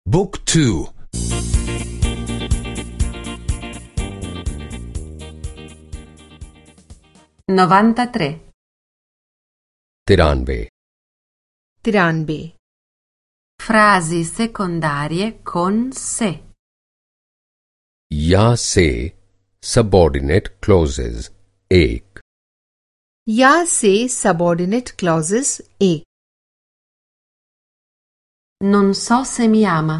บุ๊กทู 93 93 frasi secondarie con se. या से subordinate clauses एक या से सबऑर्डिनेट क्लॉजेस एक Non so se mi ama.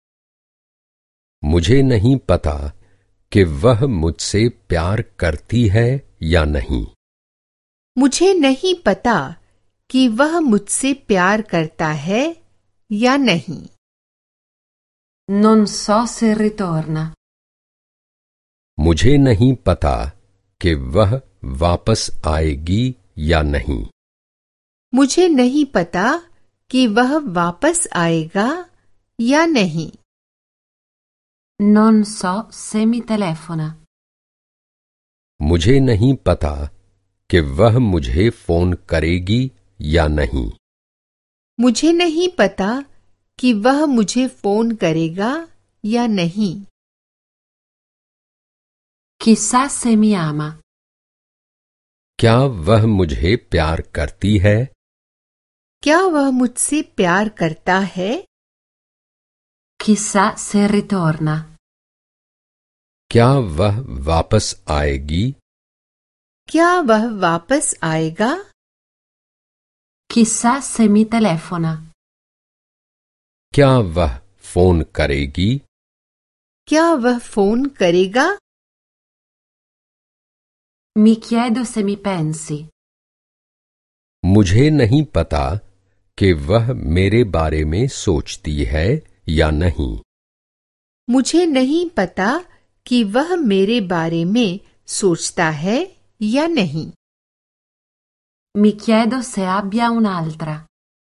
मुझे नहीं पता कि वह मुझसे प्यार करती है या नहीं। मुझे नहीं पता कि वह मुझसे प्यार करता है या नहीं। Non so se ritorna. मुझे नहीं पता कि वह वापस आएगी या नहीं। मुझे नहीं पता कि वह वापस आएगा या नहीं। Non so se mi telefona. मुझे नहीं पता कि वह मुझे फोन करेगी या नहीं। मुझे नहीं पता कि वह मुझे फोन करेगा या नहीं। Chissà se mi ama. क्या वह मुझे प्यार करती है? क्या वह मुझसे प्यार करता है? Chissà se ritorna. क्या वह वापस आएगी? क्या वह वापस आएगा? Chissà se mi telefona. क्या वह फोन करेगी? क्या वह फोन करेगा? Mi chiedo se mi pensi. मुझे नहीं पता कि वह मेरे बारे में सोचती है या नहीं। मुझे नहीं पता कि वह मेरे बारे में सोचता है या नहीं। Mi chiedo se abbia un'altra.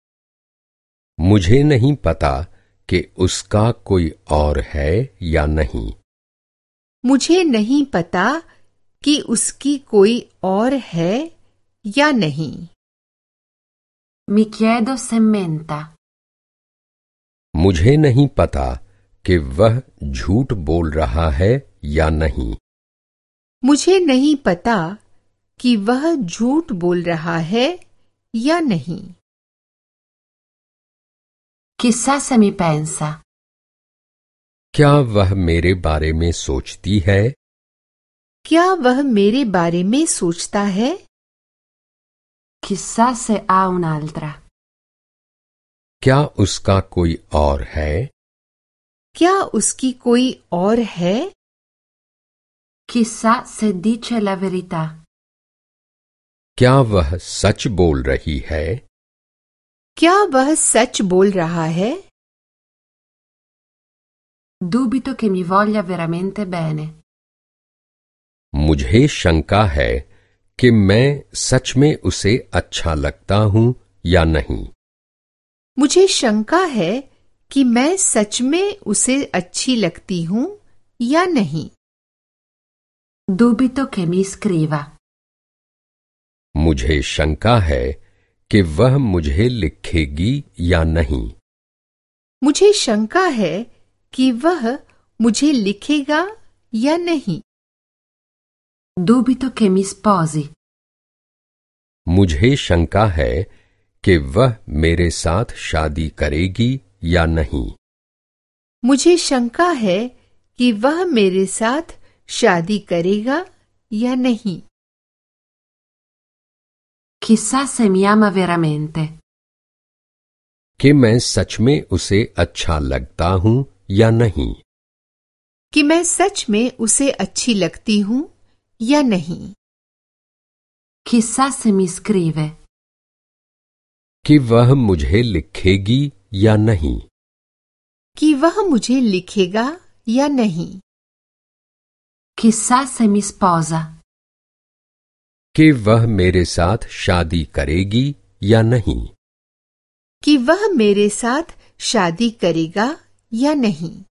मुझे नहीं पता कि उसका कोई और है या नहीं। मुझे नहीं पता कि उसकी कोई और है या नहीं। Mi chiedo se menta. मुझे नहीं पता कि वह झूठ बोल रहा है या नहीं। मुझे नहीं पता कि वह झूठ बोल रहा है या नहीं। Chissà se mi pensa. क्या वह मेरे बारे में सोचती है? क्या वह मेरे बारे में सोचता है? Chissà se ha un'altra. क्या उसका कोई और है? क्या उसकी कोई और है? Chissà se dice la verità. क्या वह सच बोल रही है? क्या वह सच बोल रहा है? Dubito che mi voglia veramente bene. मुझे शंका है कि मैं सच में उसे अच्छा लगता हूं या नहीं। मुझे शंका है कि मैं सच में उसे अच्छी लगती हूँ या नहीं। Dubito che mi scriva. मुझे शंका है कि वह मुझे लिखेगी या नहीं। मुझे शंका है कि वह मुझे लिखेगा या नहीं। Dubito che mi sposi. मुझे शंका है कि वह मेरे साथ शादी करेगी या नहीं। मुझे शंका है कि वह मेरे साथ शादी करेगा या नहीं। Chissà se mi ama veramente. कि मैं सच में उसे अच्छा लगता हूं या नहीं। कि मैं सच में उसे अच्छी लगती हूँ या नहीं। Chissà se mi scrive. कि वह मुझे लिखेगी या नहीं। कि वह मुझे लिखेगा या नहीं। Chissà se mi sposa. कि वह मेरे साथ शादी करेगी या नहीं। कि वह मेरे साथ शादी करेगा या नहीं।